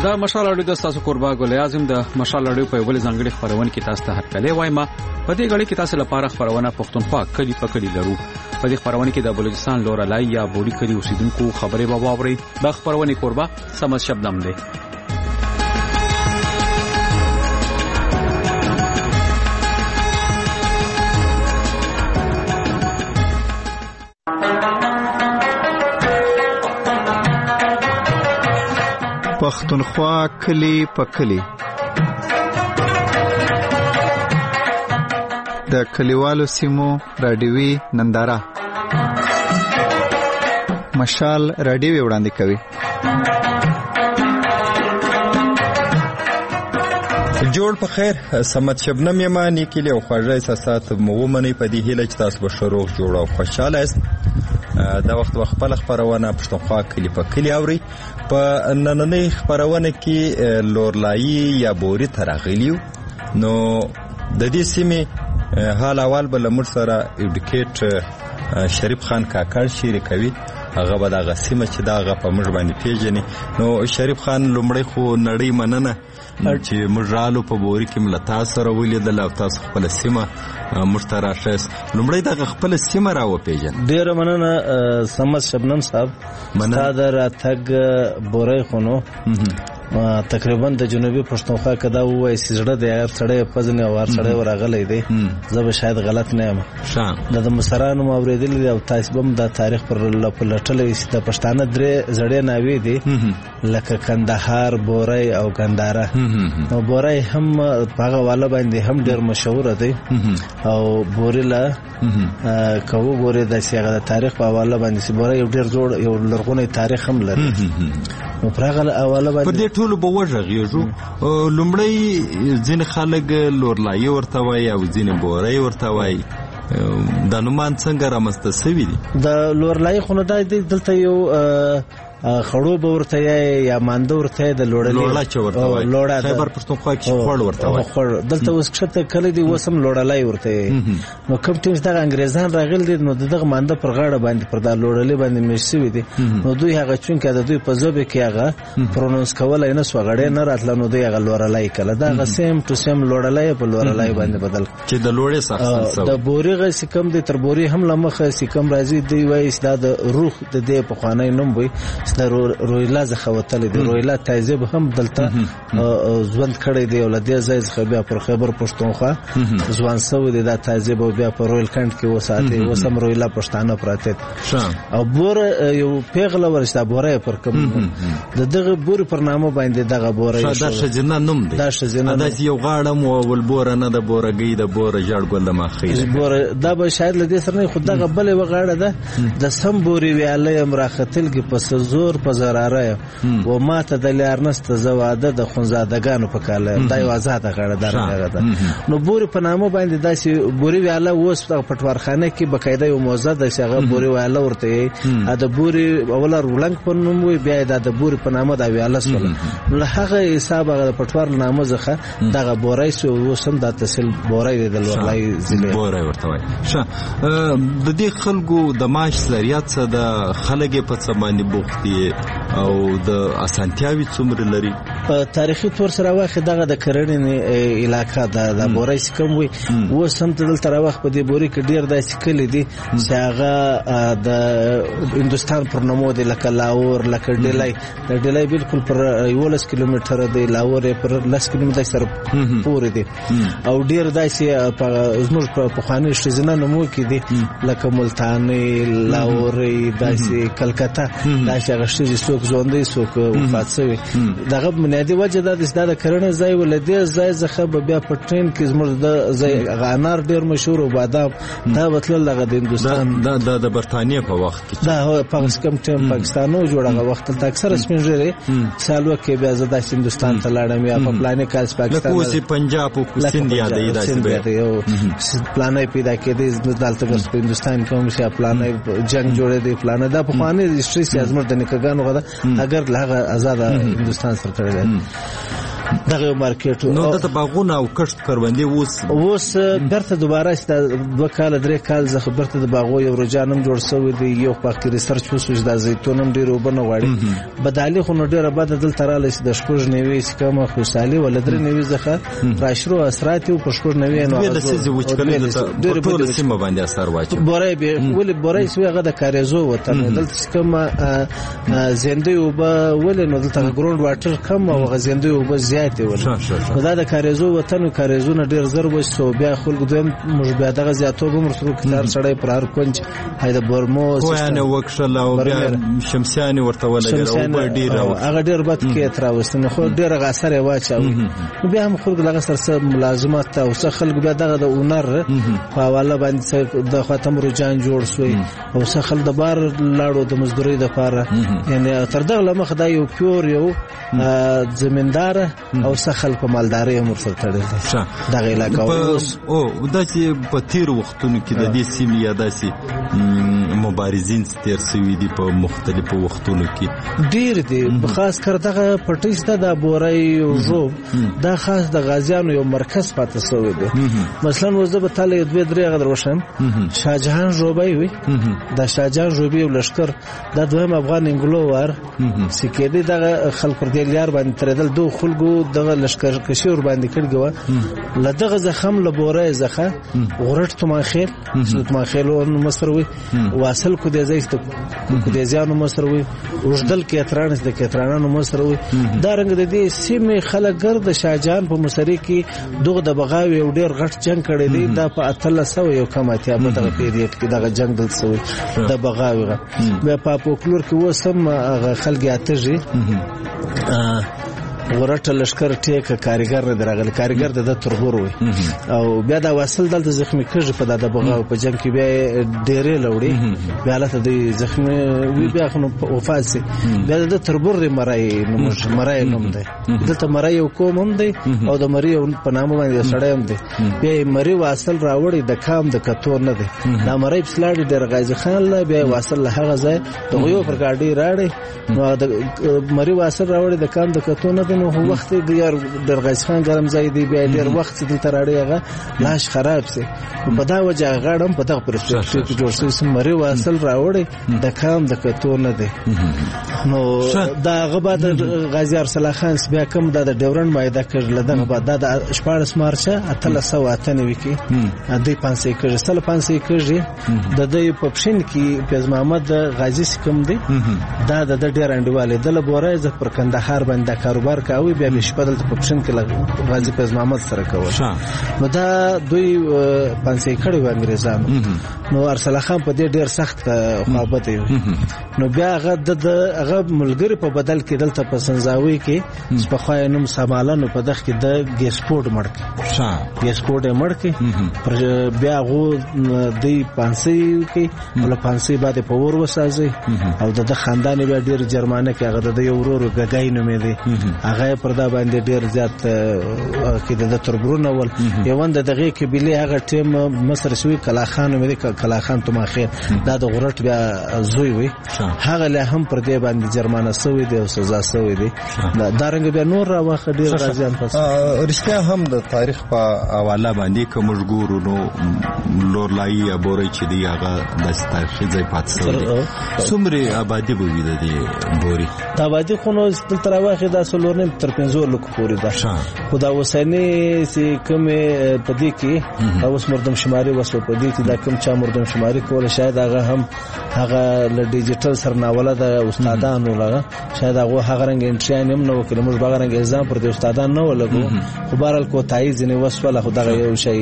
د مشال اړیو د تاسو قربا ګل اعظم د مشال اړیو په ولې ځنګړي خبرونه کې تاسو ته هرکلی وایم. په دې غړي کې تاسو لپاره خبرونه پښتونخوا کلی په کلی لرو. په دې خبرونه کې د بلوچستان لورلای یا بوري کلی اوسیدونکو خبرې به واوري. د خبرونه قربا سمد شبنم دی. پښتونخوا کلی په کلی د کلیوالو سیمو رادیوي ننداره مشال رادیو وړاندې کوي. جوړ په خیر سمت شبنم یمانی کلی او خواږه احساسات مو ومني په دې هیله چې تاسو به شروع جوړ او خوشاله است. دا وخت خپل خبرونه پښتونخوا کلی په کلی اوري. په نننۍ خبرونه کې لورلای یا بوري ترغلیو نو د دې سیمې حال اول بل مر سره ایډیکیټ شریف خان کاکړ شریکوي. هغه به د غسیمه چې داغه په مړ باندې پیژني. نو شریف خان لومړی خو نړۍ مننه چې مجرالو په بوري کې ملتا سره ولیدل او تاسو خپل سیمه مشترک شاس لومړی دغه خپل سیمه راو پیژن. ډیر مننه سمد شبنم صاحب. ستاسو راتګ بوري خونو تقریبا د جنوبي پښتونخوا کدا وای سړه د یار سړی پزنه او سړی ورغلې دی. زه به شاید غلط نه یم. د مصرانو موریدل او تاسو هم د تاریخ پر لټلې چې د پښتانه درې زړې ناوي دي لکه کندهار بوري او ګنداره. نو بوري هم هغه والا باندې هم ډیر مشهور دی او بوريلا کوو بوري د سیاغه د تاریخ په حواله باندې بوري یو ډیر جوړ یو لرغونی تاریخ هم لري. نو پرغه حواله باندې ټول به وژغیږو. لومړی ځین خلک لورلای ورته وای او ځین بوري ورته وای. د نومان څنګه رامسته سوي دي؟ د لورلای خو نه دلته یو خړو به ورته یا مانده ورته د لوړلا چې ورته وای. خیبر پښتونخوا کې خړ ورته وای. دلته اوس کښته کلی دی وسم لوړلای ورته. نو کوم ټیمز د انګریزان راغل دي نو دغه مانده پر غاړه باندې پر د لوړلې باندې مشسوي دي. نو دوی هغه چون کې د دوی په زوبه کې هغه پرونونس کولای نه سوغړې نه راتل. نو دوی هغه لوړلای کله دا سیم ټو سیم لوړلای په لوړلای باندې بدل چې د لوړې سخت د بوري سکم دي تر بوري هم لمخه سکم راځي دی وای د روح د دې په خوانې نوم وي د رويلا زخوتل دي. رويلا تایزب هم دلته ژوند کړی دی او لدې ځای څخه بیا پر خیبر پښتونخوا ځوان سو دي. دا تایزب بیا پر رويل کانت کې وساتي وسم رويلا پښتانه پراته او بور یو پیغله ورسته بورې پر کوم دغه بور پر نامه باندې دغه بورې دا شجنه نوم دی. دا شجنه دا یو غاړم او ولبور نه د بورګي د بور جړ ګل ما خیر بور دا به شاید لدې سره نه خود دغه بلې وغاړه ده د سم بوري ویاله امراختل کې پس زور په زراره و ماته د لارنست زواده د خنزادګانو په کاله دای آزاد غړه درغه. نو بوري په نامه باندې داسې بوري ویاله اوس په پټوارخانه کې بقاعده یو موزه د شغه بوري ویاله ورته د بوري اول رولنګ په نوم وي بیا د بوري په نامه د ویاله سره له هغه حساب د پټوار نامه زخه دغه بوري سو وسم د تحصیل بوري د لورلای ضلع بوري ورته وای. د دې خلکو د معاش ذریعہ څخه د خلګ په څه باندې بوختي او د اسانتیاوي څومره لري؟ تاریخي تور سره واخې دغه د کرنې علاقه د بوري سکم وي و سم ته دلته راوخ په دې بوري کې ډیر داسې کلی دي چې هغه د هندستان پر نومو دی لکه لاور لکه ډیلای بالکل پر 11 کیلومتر دی. لاور پر 10 کیلومتر سره پورې دی او ډیر داسې زموږ په خواني شزنه نومو کې دي لکه ملتانی لاور داسې کلکتا داسې غشتي څوک ژوندې څوک وفات شوی. دغه بنیادی وجه د کرنې ځای ولدي ځای ځخه بیا په ټرین کې زموږ د ځای غانار ډیر مشهور او بادام دا وتل دغه د هندستان د برتانیې په وخت کې دا پاکستان ټیم پاکستانو جوړه وخت ته اکثر سپینځري سالو کې بیا زدا هندستان ته لاړم یا په پلانې کال پاکستان له کوسي پنجاب او سند یادې داسې پلانې پیدا کېدې دلته په هندستان کې هم چې پلانې جنگ جوړې دي پلان دا په خوانې هیستوري سیاست د نکګانو غدا اگر لغه آزاد هندستان سره تړلې دغه مارکیټ نو د باغونه او کښت کروندې اوس برته دوباره است 2 کال 3 کال زه برته د باغو یو رجانم جوړ شوی دی یو پاک ریسرچ وسوس د زیتونم ډیر وبنه غواړي بدالي خو نو ډیر بد دل تراله د شپږ نیوي سکه خوشالي ولدر نیوي زخه راشرو اثرات او پښپور نیوي نو د سيزي وچکلې د ټول سیمه باندې اثر واچي بورای به ولې بورای سوی هغه د کاریزو وطن دلته کوم زنده او ولې نو دلته ګراوند واټر کم او غزنده او زیات ولې دا د کاریزو وطن او کاریزونه ډیر زر وسو بیا خلک دویم مش بیا دغه زیاتو به مرسرو کتار سړی پر هر کنج هايده برمو خوانه وکشل او بیا شمسیانی ورته ولګل او ډیر هغه ډیر بد کې تراوستنه خو ډیر غاثر واچاو بیا هم خلک لغه سره ملازمات او څه خلک بیا دغه د اونر په حواله باندې د خاتم رجان جوړ شوی او څه خلک د بار لاړو د مزدوري د پاره یعنی تر دغه لمخ دا یو پیور یو زمیندار او څه خلک مالداري هم ورسره تړل دغه علاقه او د چې په تیر وختونو کې د دې سیمې یا داسي مبارزین تیر سوي دي په مختلفو وختونو کې ډیر دي خاص کر دغه پټیسته د بورای او جوب دا خاص د غازیانو یو مرکز پاتې شوی دی مثلا وزه به تاله 2-3 غدر وشم شاهجهان جوبای وي د شاهجهان جوبي لشکر د دویم افغان انګلوور سکیدي دغه خلک پر دې لیار باندې تردل دوه خلکو دغه لشکر کشي ور باندې کړګو لدغه زخم لبورای زخه غرټ تماخیل تماخیلو مصروي واصل کو دې زیست کو دې ځانو مصروي وجدل کې اترانس د کترانانو مصروي دا رنګ د دې سیمه خلک ګرد شاهجهان په مصری کې دغه د بغاوی او ډیر غټ جنگ کړی دی دا په 1300 یو کماتیا په دغه پیریډ کې دغه جنگ دل سوی د بغاوی په پاپوکلور کې وسم خلک اتجی ورټه لشکر ټیک کاریګر نه درغل کاریګر د تربور وي او بیا دا واصل دلته زخمی کړي په د بغاو په جنگ کې بیا ډېرې لوړي بیا لته د زخمی وی بیا خو وفات سي بیا د تربور د مرای نوم دی دلته مرای یو کوم هم دی او د مری په نامه باندې سړی هم دی بیا مری واصل راوړي د کام د کتو نه دی دا مری پسلاړي د غازی خان له بیا واصل له هغه ځای د یو پر ګاډي راړي نو د مری واصل راوړي د کام د کتو نه نو وخت ډیر درغاز خان ګرم ځای دی بیا ډیر وخت دلته راړي هغه لاش خراب سي په دا وجه غاړم په دغه پرسپکټیو کې جوړ شوی سمري واصل راوړي د کام د کتو نه دی نو دا غبا د غازی ارسل خان بیا کوم د ډیورن مایده کړل دغه بعد د 14 مارچ 1398 کې د 500 کړي سل 500 کړي د دې پپشن کې پیز محمد غازی کوم دی دا د ډیر انډواله د لبورای ز پر کندهار باندې کاروبار کوي بیا به شپدل په پښن کې غازی پیز محمد سره کوي نو دا دوی 500 کړي و انګريزانو نو ارسل خان په دې ډیر سخت خوابت نو بیا هغه هغه ملګری په بدل کې دلته په سنځاوي کې په خوای نوم سمالانو په دغه کې د ګیسپورټ مړک ګیسپورټ مړک پر بیا غو د 500 کې ول 500 بعد په ور وسازي او د خاندان بیا ډیر جرمانه کې هغه د یو ورور غګای نومې دی هغه پر دا باندې ډیر زیات کې د تربرونه ول یوند دغه کې بلی هغه ټیم مصر شوی کلاخان مې کلاخان تماخیر دا د غرټ بیا زوی وي هغه له هم پر دې باندې جرمانه سوی دی او سزا سوی دی دا رنګ بیا نور را واخ ډیر راځي پس رښتیا هم د تاریخ په حواله باندې کوم ګورو نو لورلای یا بوري چې دی هغه د تاریخي ځای پاتې څومره آبادی به وي د بوري دا آبادی خو نو تر واخه دا سلورنیم تر 15 لک پورې ده خدا وسنی سي کوم پدې کې اوس مردم شماري وسو پدې کې دا کوم چا مردم شماري کول شاید هغه هم هغه ل ډیجیټل سرناوله د استادانو لغه شاید هغه رنګ انټری نیم نو کله موږ باغ رنګ ایزام پر دې استادان نه ولګو خو بهرال کو تایز نه وسوله خدای یو شی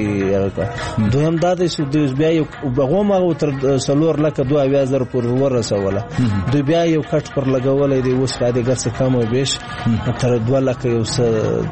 دویم دا د بیا یو بغوم او تر سلور لک 2000 پر ورسوله دوی بیا یو کټ پر لګولې دی اوس فائدې ګرځي کم او بیش تر 2 لک یو څه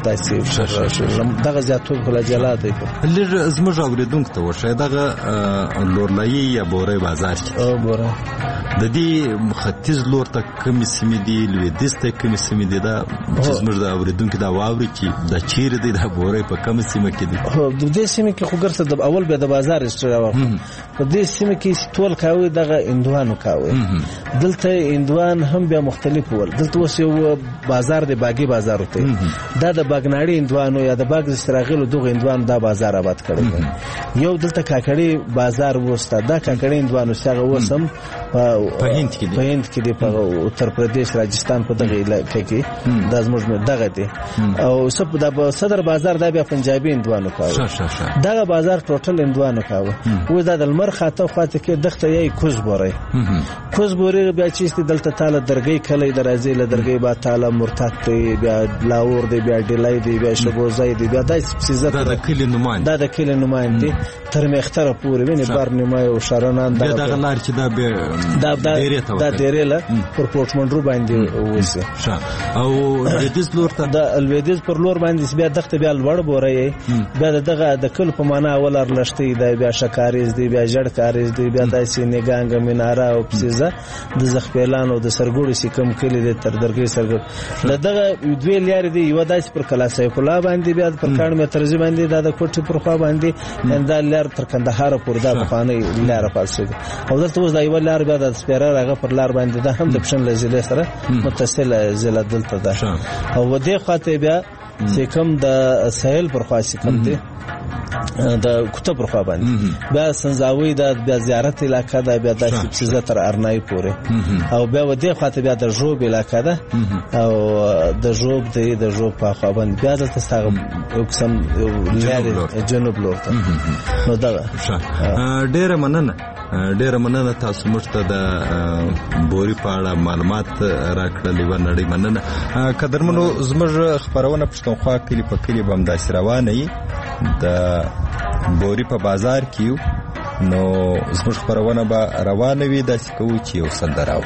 تاسو دغه زیاتو کله جلا دی لږ زموږ اوریدونکو ته ورشه دغه لورلای یا بورې بازار او بوره د دې ختیځ لور ته کوم سیمې دی لویدیځ ته کوم سیمې دی دا چې زموږ د اوریدونکو دا واوري چې د چیرې دی د بوري په کوم سیمه کې دي؟ هو د دې سیمه کې خو ګرځي د اول به د بازار استرا وخت په دې سیمه کې ټول کاوي دغه اندوانو کاوي دلته اندوان هم بیا مختلف ول دلته اوس یو بازار دی باغي بازار وته دا د باغناړي اندوانو یا د باغ استراغلو دغه اندوانو دا بازار آباد کړی یو دلته کاکړي بازار وسته دا کاکړي اندوانو څنګه وسم په هند کې دی په اتر پردیش راجستان په دغه علاقې کې د زموږ دغه دی او سب د صدر بازار دا بیا پنجابي اندوانو کاوه دغه بازار ټوټل اندوانو کاوه و دا د لمر خاطه خاطه کې دغه یې کوز بوري بیا چې دلته تعالی درګي کله درازي له درګي با تعالی مرتد دی بیا لاور دی بیا ډلای دی بیا شبوزای دی بیا دای سیزه دا د کلی نمائندې تر مختره پورې ویني بارنمای او شرنان دا غلار چې دا ډیره پر پورتمنډرو باندې وځي او لویدیز لور ته د لویدیز پر لور باندې بیا دغه بیا لوړ بوري بیا دغه د کل په معنا ولر لشتي دی بیا شکاریز دی بیا جړ کاریز دی بیا د سینګانګ مینارا او پسیزه د زخپیلان او د سرګوړي سکم کلی د تر درګي سرګ دغه دوی لاري دی یو داس پر کلاسه کلا باندې بیا پر کان می ترځي باندې د کوټي پر خوا باندې انده لار تر کندهار پور دا خانه لار پاسه او دلته وز دی ولار بیا د سپیرا راغه پر لار باندې دا هم د پښن لزله سره متصل زله دلته ده او دې خاطر بیا چې کوم د ساحل پر خوا چې کوم دی د کوټه پر خوا باندې بیا سنځاوي د بیا زیارت علاقہ دا بیا د سبزه تر ارنای پورې او بیا ودې خاطر بیا د جوب علاقہ ده او د جوب په خوا باندې بیا د تستغ قسم لاري جنوب لورته نو دا ډېر مننه تاسو موږ ته د بوري په اړه معلومات راکړلې و نړۍ مننه قدرمنو زموږ خبرونه پښتونخوا کلی په کلی بم داسې روانه وي د بوري په بازار کې نو زموږ خبرونه به روانه وي داسې کوو چې یو سندره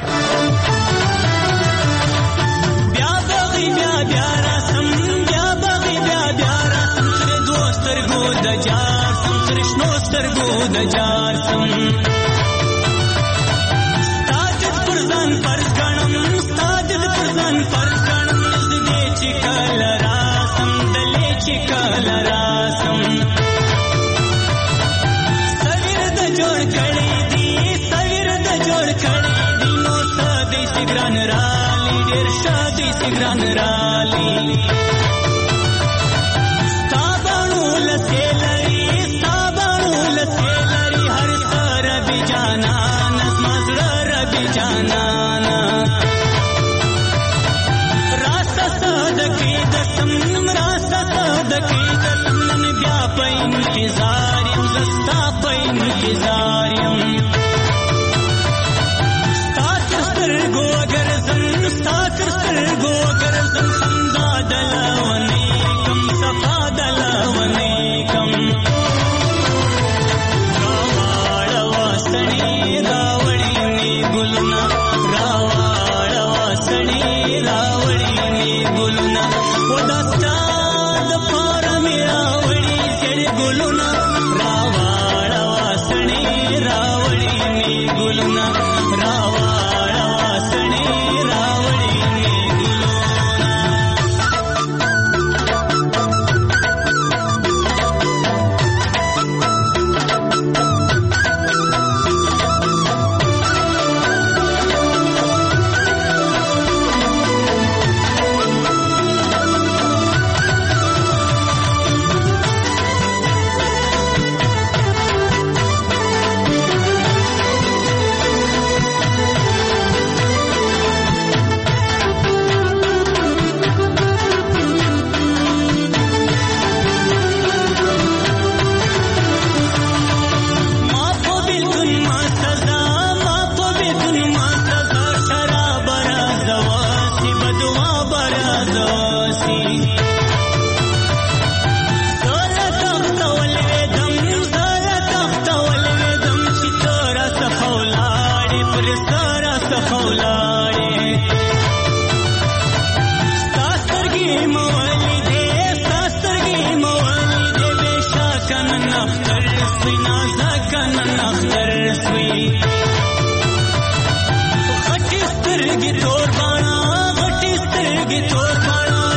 غټي سترګې تور باڼه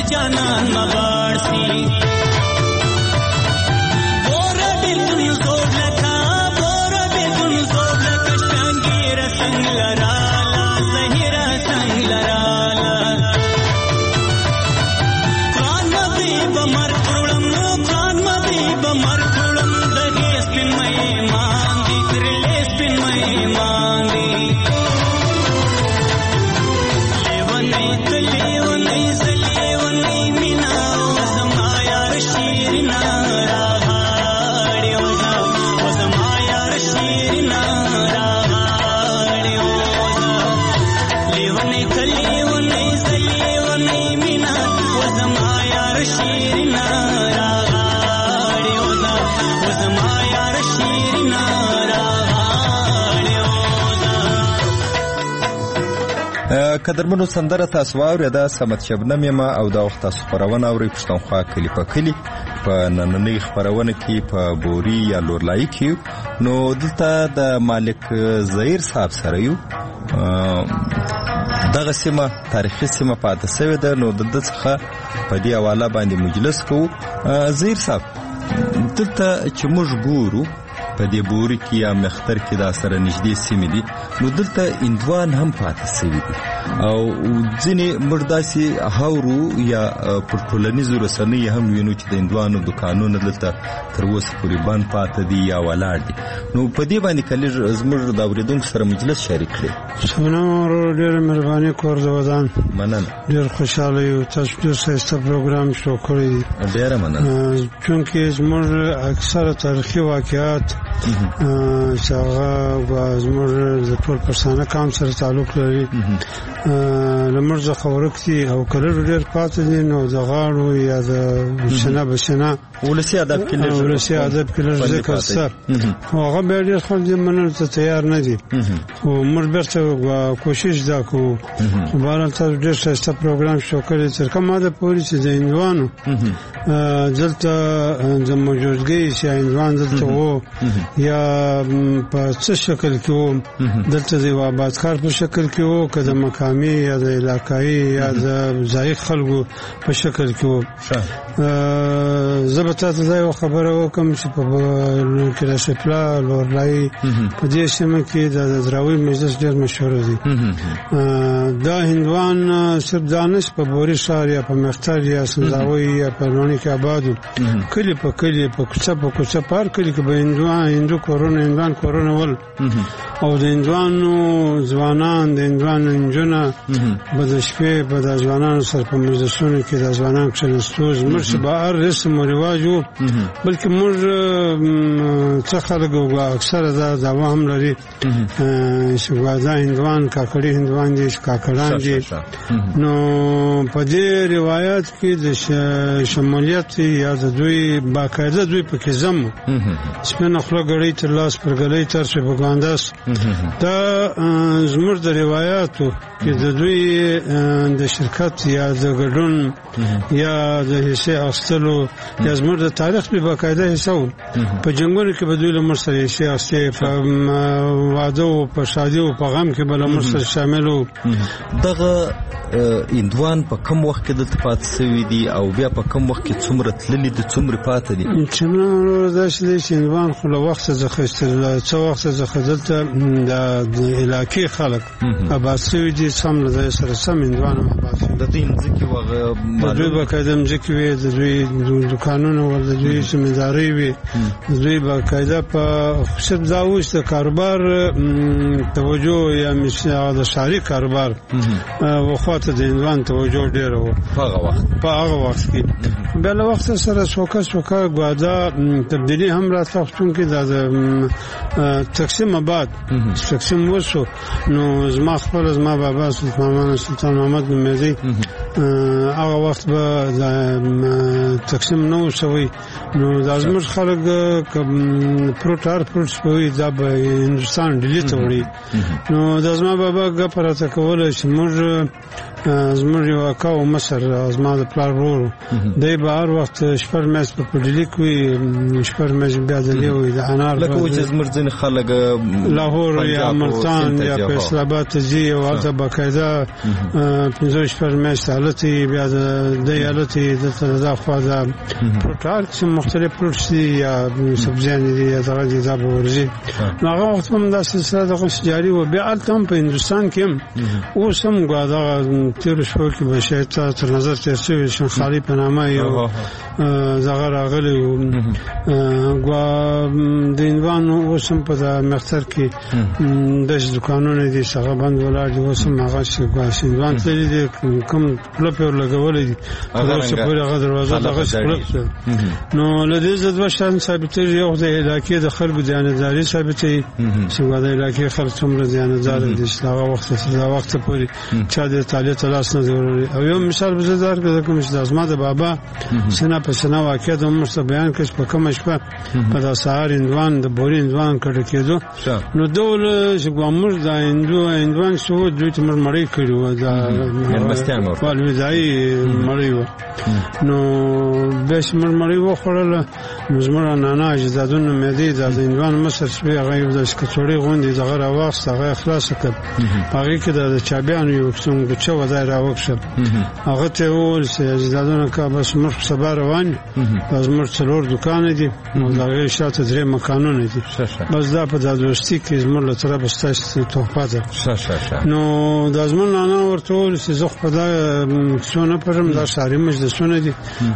جانان مغاړ سي بورا بيدون زور لکا بورا بيدون زور لکا شانگیر سنگ لرالا زهیرا سنگ لرالا قرآن مدی بمر کرلم قرآن مدی بمر کرلم دغیس پن مهمان دی ترلیس پن مهمان دی قدرمنو سندره تاسو واورېده سمت شبنم یم او دا وخت تاسو خپرونه اورئ پښتونخوا کلي په کلي په نننۍ خپرونه کې په بوري یا لورلایي کې نو دلته د مالک زهیر صاحب سره یو دغه سیمه تاریخي سیمه پاتې شوې ده نو د ده څخه په دې حواله باندې مجلس کوو زهیر صاحب دلته چې موږ ګورو په دې بوري کې یا مختر کې دا سره نږدې سیمې دي نو دلته اندوان هم پاتې شوي دي او ځینې موږ داسې هاورو یا پر ټولنیزو رسنیو هم وینو چې د اندوانو دوکانونه دلته تر اوسه پورې بند پاتې دي یا ولاړ دي نو په دې باندې کله زموږ د اورېدونکو سره مجلس شریک کړي سمنور ډېره مهرباني کور د ودان مننه ډېر خوشاله یو تاسو ډېر ښایسته پروګرام شروع کړی دی ډېره مننه چونکې زموږ اکثره تاریخي واقعات چې هغه زموږ د ټول پښتانه قام سره تعلق لري لمر څخه ورکتي او کله ډېر پاتې دي نو د غاړو یا د شنه بشنه ولسی ادب کې لږ ذکر سره هغه به ډېر خلک دې منل ته تیار نه دي او موږ بیرته کوشش دا کوو بهرحال تاسو ډېر ښایسته پروګرام شروع کړی تر کومه حده پورې چې د هندوانو دلته د موجودګۍ چې هندوان دلته وو یا په څه شکل کې وو دلته د یو آبادکار په شکل کې وو که د مقامي یا د علاقایي یا د ځایي خلکو په شکل کې وو زه به تاسو دا یو خبره وکړم چې په کلاشپلا لورلایي په دې سیمه کې د دراوي مجلس ډېر مشهور دی دا هندوان صرف دانش په بوري ښار یا په مختر یا سنځاوي یا په لونی کې آبادو کلی په کلی په کوڅه پار کلی کې به هندو کورونه ول او د هندوانو ځوانان د هندوانو نجونه به د شپې په د ځوانانو سره په مجلسونو کې د ځوانانو کښېناستو زموږ به هر رسم و رواج و بلکې موږ څه خلک اکثره دا دعوا هم لري چې دا هندوان کاکړي هندوان دي کاکړان دي نو په دې روایت کې د شمولیت یا د دوی باقاعده دوی پکې زمو سپینه خوله ګړۍ تر لاس پر ګلۍ تر پروپاګاندا دا زموږ د روایتو کې د دوی د شرکت یا د ګډون یا د حصے اخستلو یا زموږ د تاریخ په باقاعده حصہ په جنگونو کې به دوی له موږ سره حصے اخستې په واده او په شادي او په غم کې به له موږ سره شامل وو دغه اندوان په کم وخت کې دلته پاتې شوي دي او بیا په کم وخت کې څومره تللي دي څومره پاتې دي چې نو داسې دی چې اندوان خو له وخته څخه څه وخته څخه دلته د علاقې خلک آباد شوي دي سم له ځای سره سم اندوان آباد شوي د دوی مځکې د دوی باقاعده مځکې وي د دوی دوکانونه ول د دوی زمیندارۍ وي د دوی باقاعده په خصوص دا اوس د کاروبار توجه یا د ښاري کاروبار وخواته د هندوان توجه ډېره وه په هغه وخت کې بیا له وخت سره څوکه ګواده تبدیلي هم راتله چونکې دا د تقسیم آباد تقسیم وشو نو زما بابا سلطان محمد نومیدی هغه وخت به تقسیم نه و شوی نو دا زموږ خلک پروت شوي دا به هندوستان ډیلي ته وړي نو دا زما بابا ګپ راته کوله چې موږ زموږ یو اکا و مصر زما د پلار ورور دی به هر وخت شپږ میاشتې په پډلیک وي شپږ میاشتې بیا ځلې وي د انار لکه و چې زموږ ځینې خلک لاهور یا ملتان یا فیصل آباد ته ځي او هلته باقاعده 15 شپږ میاشتې هلته بیا د دی هلته دلته دا خوا د فروټ هر قسم مختلف فروټس دي یا سبزیانې دي یا دغه دي دا به ورځي نو هغه وخت هم دا سلسله دغسې جاري وه بیا هلته هم په هندوستان کې هم اوس هم دغه تېرو شپو کې به شاید تر نظر تېر شوي شنخالي په نامه یو دغه راغلی و د هندوان اوس هم په د مختر کې داسې دوکانونه دي چې هغه بند ولاړ دي اوس هم هغه هندوان تللي دي کوم کلپ یې ورلګولی دي تر اوسه پورې هغه دروازه دغسې کلپ ده نو له دې څه دوه شیان ثابتېږي یو د علاقې د خلکو دیانتداري ثابتوي چې د علاقې خلک څومره دیانتداره دي چې هغه وخته تر دا وخته پورې چا دې طالع ته لاس نه دی وړلی او یو مثال به زه درکړم کوم چې د زما د بابا سنه په سنه واقع د عمر څخه بیان کړ په کومه شپه په د سهار هندوان د بوري هندوان کډه کېدو نو ډول چې موږ د هندوان شو دوی ته مړی کړی و دا والوداعي مړی و نو به شمر مړی و خړل زموږ نانا اجدادونو مې دي د هندوان مصر شوی هغه یو د کڅوړې غونډې دغه راوخت هغه خلاص کړ هغه کې د چابیانو یو څنګه چې ودای راوښه هغه ته وول چې اجدادونو کا بس مر سبا روان بس مر څلور دکان دي نو هغه شاته درې مکانونه دي بس دا په داستي کې زموږ له طرف ستاسو توفه ده نو د ازمن نه ورته وول چې زه په دا څونه پرم دا شاري مجلسونه دي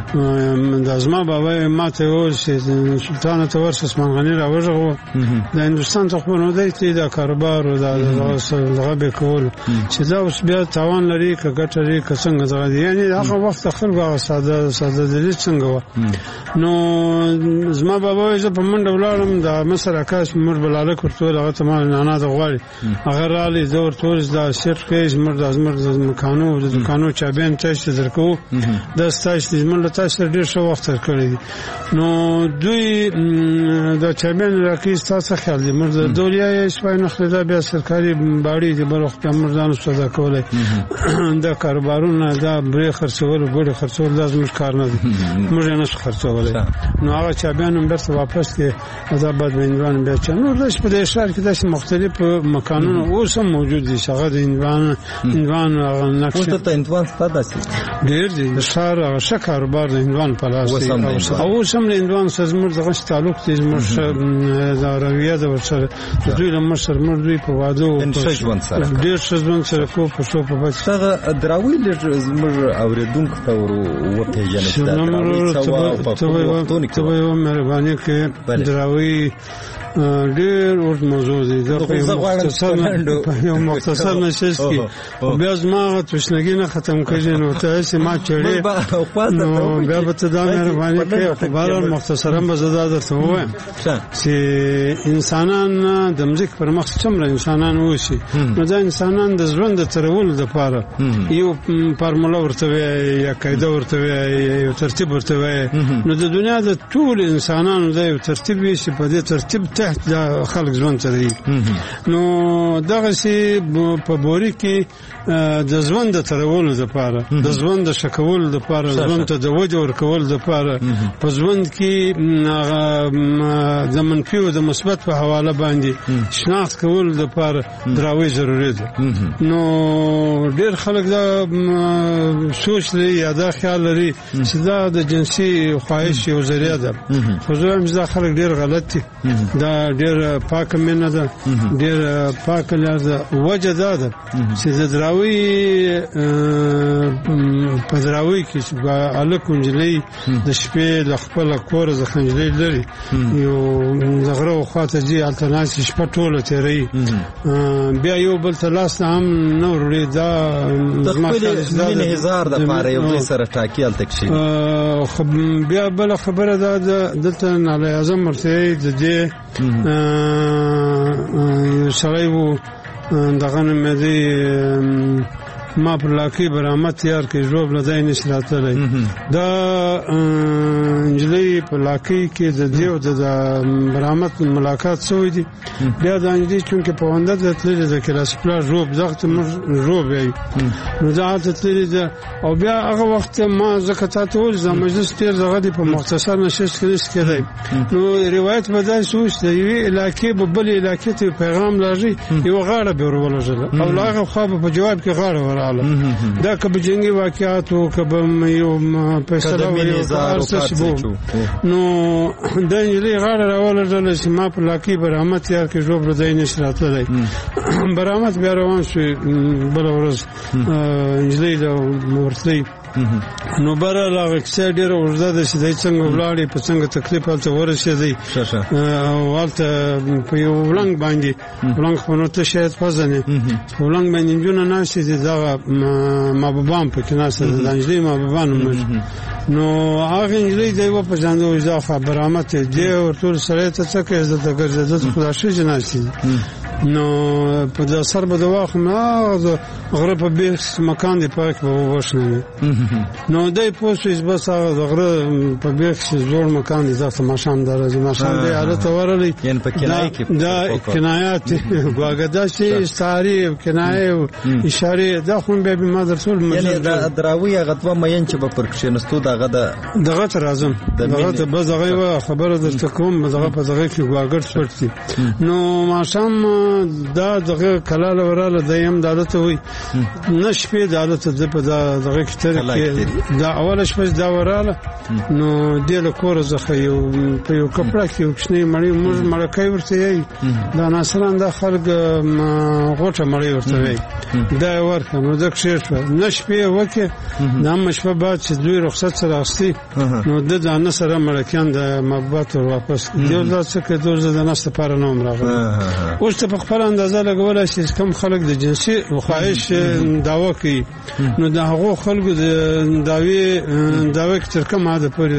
د ازما بابا ماته وول چې سلطان ته ورس اسمان غنی راوځو د هندستان ته خو نو دی چې دا کاروبار او دا دغه به کول چې دا اوس بیا توان لري که ګټه لري که څنګه دغه دي یعنی هغه وخت خلک ساده دي څنګه و نو زما بابا یې په منډه ولاړم د مصر اکاش مر بلاله کوته هغه تمام نه د غواړي هغه رالي زور تورز دا سیټ کېج مر د ازمر د مکانو د دکانو چابین تاسو درکو د ستاسو د مل تاسو ډیر ښه وخت تر کړی نو دوی د چابین راکې تاسو خیال دي مر د دولیا یې شوي نه خلدا بیا سرکاري باړي د بلوخ په مرزانو سودا کولای دا کاروبارونه دا برې خرڅول ګړي خرڅول لازم کار نه دي موږ نه خرڅولای نو هغه چابین هم برته واپس کې آزاد وینوان بیا چې نو د په دې شهر کې د مختلف مکانونه اوس هم موجود دي شغه د هندوان نقشه ورته هندوان ستاسو ډېر دي شهر او کاروبار د هندوان په لاس او سم د هندوان سره زموږ دغه تعلق دي زموږ د رویه د ورسره دوی له مصر مر دوی په وادو ډېر ژوند سره کو په شو په بچ هغه دراوی له زموږ اوریدونکو ته ورته ته یو مهرباني کې دراوی ډېر ورته موضوع دي دا په یو مختصر نشست کې بیا زما تشنګي نه ختم کړي نو ته ما چړې نو بیا به ته دا مهرباني کې خبره مختصرا به زده درته وایم چې انسانان د مځکې پر مخ څومره انسانان وشي نو دا انسانان د ژوند د ترول لپاره یو فارموله ورته یا قاعده ورته یو ترتیب ورته نو د دنیا د ټول انسانانو د یو ترتیب وي چې په دې ترتیب تحت دا خلق ژوند تري نو دغه سي په بوري کې د ژوند د ترولو لپاره د ژوند د شکول لپاره ژوند ته د وجه ورکول لپاره په ژوند کې د منفي او د مثبت په حواله باندې شناخت کول لپاره دراوی ضروري ده نو ډېر خلک دا سوچ لري یا دا خیال لري چې دا د جنسي خواهش یو ذریعہ ده خو زه هم دا خلک ډېر غلط دي دا ډېر پاک مینه ده ډېر پاک لار ده وجه ده چې دراوی په دراوی کې الک انجلي د شپې د خپل کور د خنجلې لري یو زغره خواته جي التناس شپه ټوله تیری بیا یو بل تلاس هم نور لري دا خپل هزار د پاره یو سره ټاکیل تک شي بیا بل خبره ده دلته نړۍ اعظم مرتبه د دې سړی وو دغه مې دي ما پر لاکی برامت تیار کې جواب لدای نشراته لای دا انجلۍ په لاکۍ کې د دې او د برامت ملاقات شوی دی. بیا د انجلۍ چونکې په ونده د تللې د کلاس پلاس روب زغت روب یې نو دا ته تللې ده. او بیا هغه وخت ما زکه تاسو ول د مجلس تیر زغه دی په مختصر نشست کېدی. نو روایت بدای سوچ د یوې علاقې په بل علاقې ته پیغام لږی یو غاړه به ورولژل او هغه خو په جواب کې غاړه وراله. دا کبه جنگي واقعات او کبه یو فیصله نو د انجلۍ غاړه راولژل چې ما په لاکي برامت یار کې جوړ ردای نشراتلای برامت بیا روان شو. بل ورځ انجلۍ د مورتلې نو بره لاغه کیسه ډیره ورځه د شې څنګه ولاړې په څنګه تکلیف حالت ورسېدی والته په یو ولنګ باندې ولنګ خونو ته شاید پزنه ولنګ باندې جون نه شي دا ما بابام په کناسه د انجلۍ ما بابان نو هغه انجلۍ دی و په ځانو اضافه برامت دی ورته سره ته څه کې د ګرځېدل خدای جناسي نو په د سر به د واخ ما غره په بیخ مکان دی پاک به وښنه نو دای پوسټ بس هغه غره په بیخ زوړ مکان دی ځکه ماشام درځي ماشام دی حالت ورلې یعنی په کنایه کې دا کنایات غواګدا شي استعاری کنایه اشاره دا خو به ما درسول یعنی دا دراوی غتوه مین چې په پرکشنستو دغه راځم دغه بس هغه خبره درته کوم دغه په دغه کې غواګړ پړتي نو ماشام دا دغه کلاله وراله دیم دالته وي نشپې دالته د په دغه کې تر کې دا اوله شپه دا وراله نو د له کور زخه یو په یو کپړه کې وښنی مړی موږ مړکای ورته یې دا ناسران د خلک غوټه مړی ورته وي دا ورته نو د کښې نشپې وکه دا مشپه بعد چې دوی رخصت سره اخستي نو د ځان سره مړکان د مقبت واپس دیو دا څه کې دوزه د نست لپاره نوم راغلی. اوس ته په خپل اندازه لګولای شي کم خلک د جنسي خواهش داوا کوي نو د هغو خلکو د داوی تر کومه عاده پورې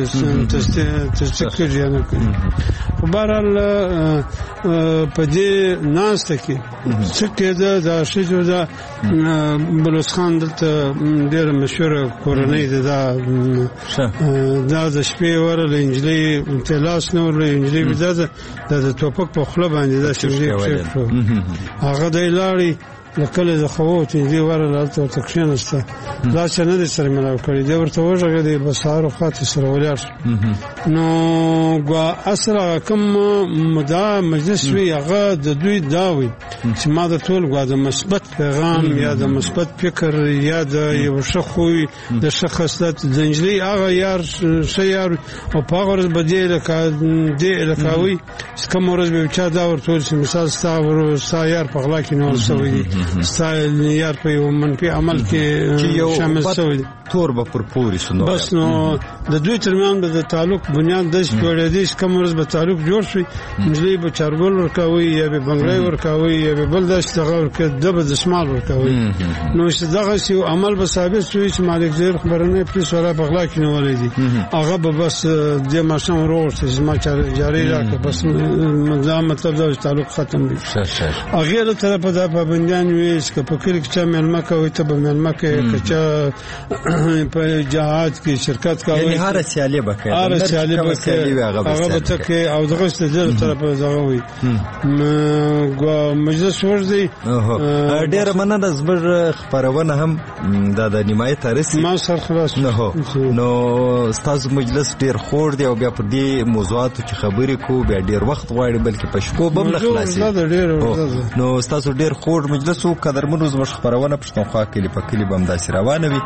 تصدیق نه کوي. په بهرحال په دې ناسته کې څه کېده دا شجو دا بلوچ خان دلته ډېر مشهور کورنۍ ده دا د شپې ورله انجلۍ تلاس نه ورله انجلۍ د توپک په خوله باندې دا شجې هغه د لاري لکه د خووت دی ورله ته تکشنسته لا چې نه سره ملاو کړی دی ورته وژغه دی بسارو خاطر سره ولر نو غوا اسره کوم مدا مجلس وی هغه د دوی داوي چې ما د ټول غوا د مثبت پیغام یا د مثبت فکر یا د یو شخوي د شخصیت زنجلي هغه یار شیار او په غرض بدیل کا دی لکاوي کوم ورځ به چا دا ورته چې مثال سایار په غلا کې نو سوي ستایل یار په یو منفي عمل کې شامل شوی تور به پر پوری شنو بس نو د دوی ترمن به د تعلق بنیاد د جوړې دي کوم ورځ به تعلق جوړ شي مجلي به چارګل ورکاوي یا به بنگلای ورکاوي یا به بل داش تغور کې د دسمال ورکاوي نو چې دغه شی عمل به ثابت شوی چې مالک زیر خبرونه په سره بغلا کې نه ولېدي هغه به بس د ماشوم وروسته چې ما جاری راکړه بس مطلب دا تعلق ختم دي هغه له طرفه د پابندیان وي چې په کلی کې چې ملما کوي ته به ملما کوي چې په جهاد کې شرکت کوي یعنی هر سیالي بکې هغه به تکي او دغه ستدل طرفه زغه وي مجلس ورځي ډېر مننه زبر خبرونه هم د نیمایي تاریخ ما سر خلاص نو استاد مجلس ډېر خور دی او بیا پر دې موضوعاتو چې خبرې کو بیا ډېر وخت غواړي بلکې په شپو بم نه خلاصي نو استاد ډېر خور مجلس او قدرمنو زموږ خبرونه پښتونخوا کې په کلی بم داسې روانه وي.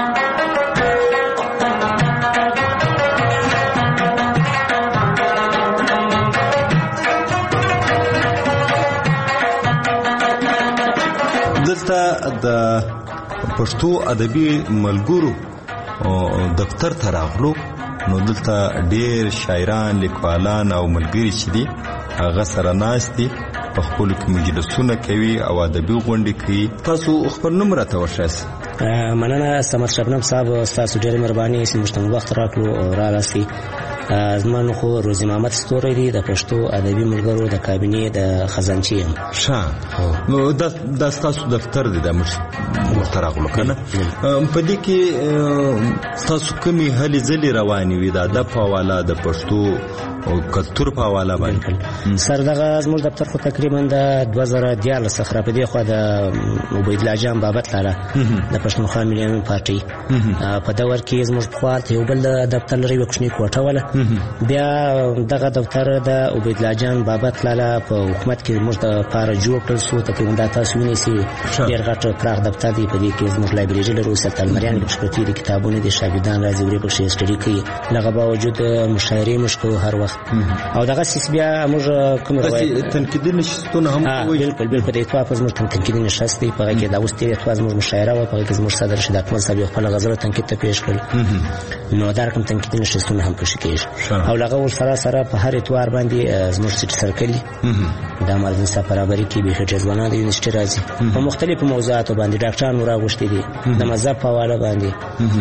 دلته د پښتو ادبي ملګرو دفتر ته راغلو نو دلته ډېر شاعران لیکوالان او ملګري چې دي هغه سره ناست دي په خپل کې مجلسونه کوي او ادبي غونډې کوي. تاسو خپل نوم راته وښایئ. مننه سمت شبنم صاحب تاسو ډېر مهرباني چې موږ ته وخت راکړو او راغلاستئ زما نو خو روزي محمد ستوری دی د پښتو ادبي ملګرو د کابینې د خزانچي یم. نو دا ستاسو دفتر دی د مرتراغلو کنه په دې کې تاسو کومې هلې ځلې روانې وي د ادب په حواله د پښتو او کلتور په حواله باندې؟ سر دغه زموږ دفتر خو تقریبا د 2014 څخه را په دې خوا د عبید الله جان بابت لاله د پښتونخوا ملي پارټي په دور کې زموږ په خوا یو بل دفتر لري یو کوچنی کوټه ولا بیا دغه دفتر د عبید الله جان بابت لاله په حکومت کې زموږ د پاره جوړ کړل سو تقریبا د تاسو وینئ چې ډېر غټ پراخ دفتر دی په دې کې زموږ لایبرری لرو سلطان مریان بشکرتی د کتابونو د شاګردان راځي ورې په شی سټډي کوي لغه باوجود مشاعرې مشکو هر وخت او دغه سیس بیا موږ کوم روایت تنقیدي نشستونه هم کوي. بالکل د اتفاق زموږ تنقیدي نشست دی په کې د اوستي اتفاق زموږ مشاعره او په کې زموږ صدر رشید اکمل صاحب خپل غزل تنقید ته پیښ کړ نو دا رقم تنقیدي نشستونه هم پېښ کېږي او لغه ور سره په هر اتوار باندې زموږ سټ سرکل د مالدین صاحب برابرۍ کې به ځوانان د یونیورسيټي راځي په مختلفو موضوعاتو باندې ډاکټران راغوښتي دي د مذهب په حواله باندې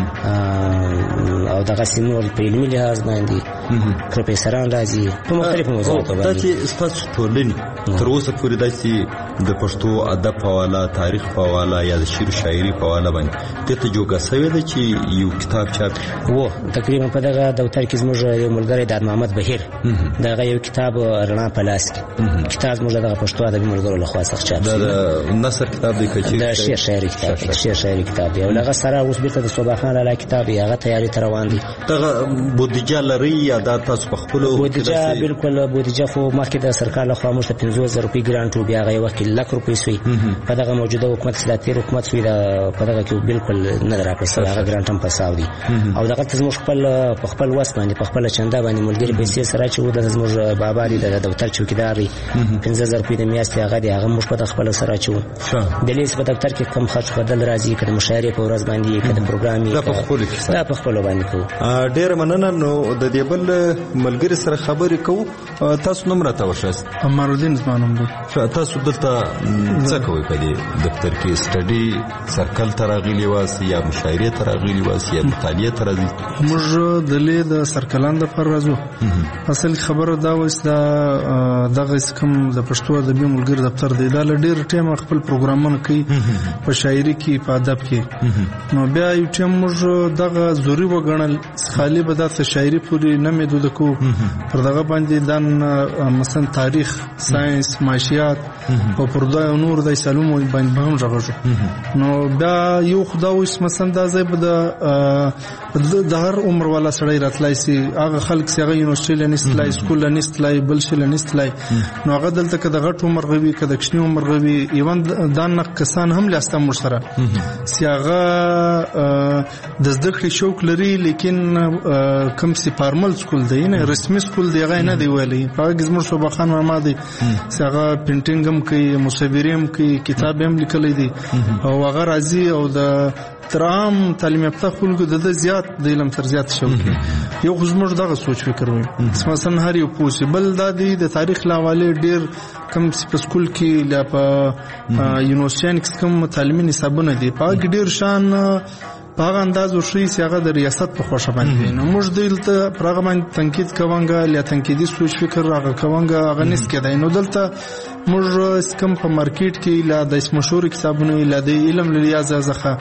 او دغه سیمور په علمي لحاظ باندې پروفیسوران راځي په مختلفو موضوعاتو باندې. دا چې ستاسو ټولنې تر اوسه پورې داسې د پښتو ادب په حواله تاریخ په حواله یا د شعر شاعري په حواله باندې ته جوګه سوې ده چې یو کتاب چاپ و تقریبا په دغه دفتر کې زموږ یو ملګری د محمد بهیر دغه یو کتاب رڼا په لاس کې کتاب زموږ دغه پښتو ادبي ملګرو لخوا څخه چاپ شوی د نثر کتاب دی کچې د شعر شاعري کتاب شعر شاعري کتاب دی او هغه سره اوس بیرته د صبح خان لاله کتاب هغه تیاری تر روان دي. دغه بودیجه لري یا د تاسو په خپل بودیجه بالکل بودیجه خو مخکې د سرکار لخوا موږ ته 50000 روپۍ ګرانټ و بیا هغه وخت لک روپۍ سوی په دغه موجوده حکومت سلاتیر حکومت سوی دا په دغه کې بالکل نه راکړل هغه ګرانټ هم پساو دي او دغه زموږ خپل واس باندې په خپل چنده باندې ملګری پیسې سره چې و د زموږ بابا دی د دفتر چوکیدار 15000 روپۍ د میاشتې هغه دی هغه موږ په خپل سره چو د لیس په دفتر کې کم خرج بدل راځي کله مشاعره په ورځ باندې کله پروګرامي دا په خپل باندې کو. ډېر مننه. نو د دې بل ملګری سره خبرې کوو. تاسو نوم راته ورشاست؟ عمرالدین زمانم دی. تاسو دلته څه کوئ په دې دفتر کې؟ سټډي سرکل ته راغلي واس یا مشاعرې ته راغلي واس یا مطالعې ته راځي؟ موږ د د سرکلان د پر راځو. اصل خبره دا وس دا دغه کوم د پښتو ادبي ملګری دفتر دی دا ډېر ټیم خپل پروګرامونه کوي په شاعري کې په ادب کې. نو بیا یو ټیم موږ دغه ضروري وګڼل خالی به د شاعري پورې نه مې دود کو پر دغه باندې د مثلا تاریخ ساينس معاشيات او پردا نور د سالوم باندې هم راغجو. نو بیا یو خدا وس مثلا دا زې د هر عمر والا سړی راتلای سي هغه خلک سي هغه یونیورسيټي لنستلای سکول لنستلای بل شي لنستلای نو هغه دلته کده غټ عمر غوي کده کشنی عمر غوي ایوان دان کسان هم لاسته مشره سي هغه د زده کړې شوق لري لیکن کم سي فارمل سکول دی نه رسمي سکول دی هغه نه دی ویلي په زموږ صبح خان محمد سي هغه پینټینګ هم کوي مصوری هم کوي کتاب هم لیکلی دی او هغه راځي او د ترام تعلیم یافته خلکو د زیات د علم تر زیات شوق یو زموږ دغه سوچ فکر وي مثلا هر یو پوسیبل د تاریخ لاواله ډیر کم په سکول کې لا په یونیورسيټي کې کوم تعلیمي نصابونه دي په ډیر شان په انداز وشي چې هغه د ریاست په خوښه باندې نو موږ دلته پرغه باندې تنقید کوونګه یا تنقیدي سوچ فکر راغه کوونګه هغه نس کېدای نو دلته موږ کم په مارکیټ کې لا د مشهور کتابونه لا د علم لیاز ازخه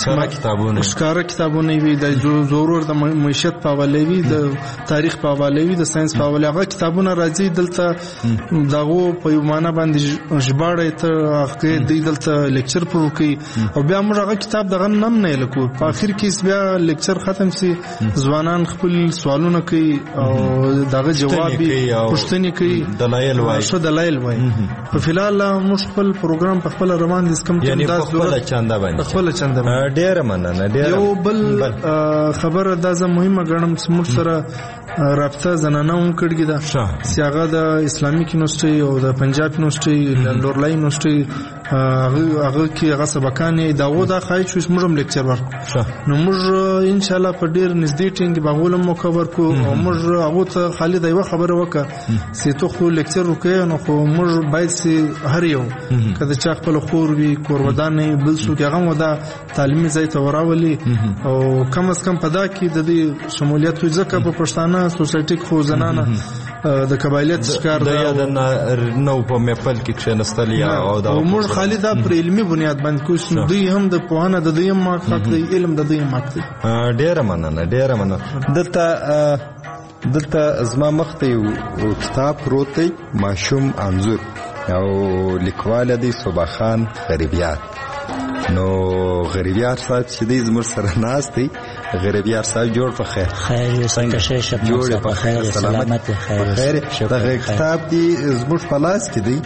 ښکارا کتابونه وي د ضرور د معیشت په حواله وي د تاریخ په حواله وي د ساينس په حواله هغه کتابونه راځي دلته دغه په یو معنا باندې ژباړه ته هغه دلته لیکچر پر کوي او بیا موږ هغه کتاب دغه نم نه لیکو په اخر کې بیا لیکچر ختم سي ځوانان خپل سوالونه کوي او دغه جواب پوښتنې کوي دلایل وایي په فلال موږ خپل پروګرام په خپل روان دي کوم یعنی په خپل چنده باندې ډېر مننه یو بل خبره دا زه مهمه ګڼم چې موږ سره رابطه زنانه هم کړی ده سیاغه د اسلامي یونیورسيټي او د پنجاب یونیورسيټي د لورلای یونیورسيټي هغه کې هغه سبقانې دا و دا خای چې موږ هم لیکچر ورکړو نو موږ ان شاء الله په ډیر نږدې ټینګ باغول موقع ورکو او موږ هغه ته خالي دا یو خبره وکړه چې ته خو لیکچر وکړې نو خو موږ باید چې هر یو کله چې خپل خور وي کورودانې بل څوک هغه مو دا تعلیمي ځای ته وراولي او کم از کم په دا کې د دې شمولیت ځکه په پښتانه سوسایټي خو زنانه د قبایلیت شکار دا یا د نو په محفل کې کښېنستل یا او دا موږ خالي دا پر علمي بنیاد باندې کوو دوی هم د پوهانه د دوی هم حق دی علم د دوی هم حق دی. ډېره مننه دلته زما مخ ته یو کتاب پروت دی ماشوم انځور او لیکوال دی صبح خان غریبیار. نو غریبیار صاحب چې دی زموږ سره ناست دی. غریبیار صاحب جوړ په خیر جوړ په خیر سلامت خیر. دغه کتاب دی زموږ په لاس کې دی.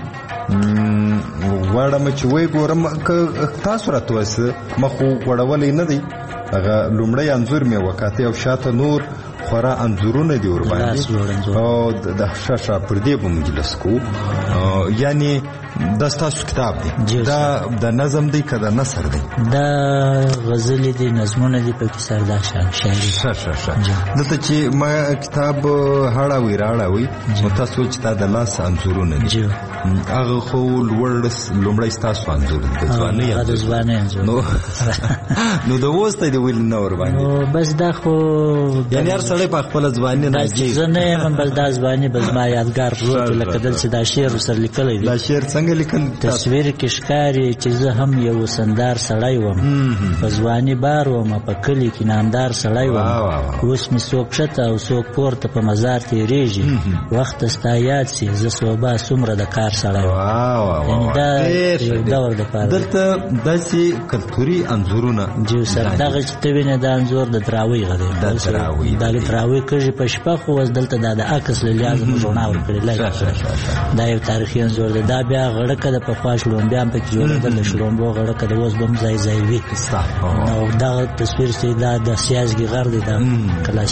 غواړم چې وای ګورم تاسو راته وسه مخ غوړولې نه دی. هغه لومړی انځور مې وکاته او شاته نور خورا انځورونه دی ور باندې او د شاشه پر دې په مجلس کو یعنی دا ستاسو کتاب دی. دا د نظم دی که د نثر دی؟ دا غزل دی نظمونه دی په کې سردار شاعري. دلته چې ما کتاب هاړاوي راړاوي نو تاسو چې تا د لاس انځورونه دي هغه خو لومړی ستاسو انځور دی د ځوانۍ نو د وسته دی ویل نه ور باندې بس دا خو یعنی هر سړی په خپل ځوانۍ نه راځي. زه نه یم بل دا ځواني بل ما یادګار پروت لکه دلته دا شعر سره لیکلی دی. دا شعر څنګه لیکل؟ تصویر کې ښکاري چې زه هم یو سندار سړی وم په ځواني بار وم په کلي کې نامدار سړی وم اوس مې څوک ښکته او څوک پورته په مزار تېرېږي وخت ستا یاد سي زه صوبه څومره د کار سړی وم. یعنې دا یو دور دپاره دلته داسې کلتوري انځورونه سر دغه چې ته وینې دا انځور د دراوۍ غدی دا دراوۍ کږي په شپه خو اوس دلته دا د عکس له لحاظه موږ رڼا ورکړې دا یو تاریخي انځور دی. دا بیا غړکه د پخوا شړومبیا هم پکې جوړېدل د شړومبو غړکه د اوس به هم ځای ځای وي او دغه تصویر چې دا د سیازګي غر دی دا کلاس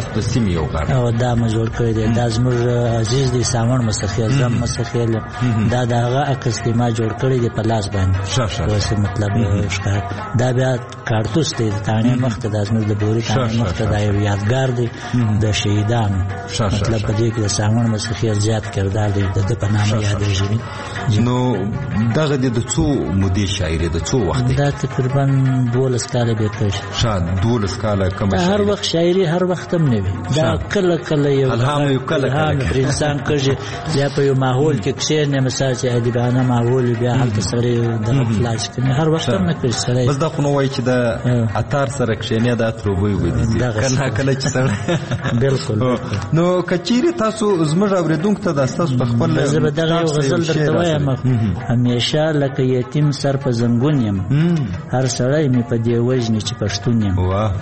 او دا مو جوړ کړی دی. دا زموږ عزیز دی سامان مسخیل زم مسخیل دا د هغه عکس دی ما جوړ کړی دی په لاس باندې اوس مطلب ښکار. دا بیا کارتوس دی د تاڼې مخ ته دا زموږ د بوري تاڼې مخ ته دا یو یادګار دی د شهیدانو مطلب په دې کې د سامان مسخیل زیات کردار دی د په نامه یادېږي. نو دغه د څو مودې شاعري د څو وخت دا تقریبا 12 کاله به کړی. شاید 12 کاله کوم هر وخت شاعري هر وخت هم نه وي. دا کله یو الهام پر انسان کړي یا په یو ماحول کې کښېنه مثلا چې ادیبانه ماحول بیا هلته سره د خلاص کنه هر وخت هم نه کوي سره. بس دا خو نو وای چې د اتار سره کښېنه دا تروبوي ودی کله چې سره بالکل. نو کچيري تاسو زموږ اوریدونکو ته د تاسو خپل زبردغه غزل درته وایم همیشه لکه یتیم سر په زنګون یم هر سړی مې په دې وژني چې پښتون یم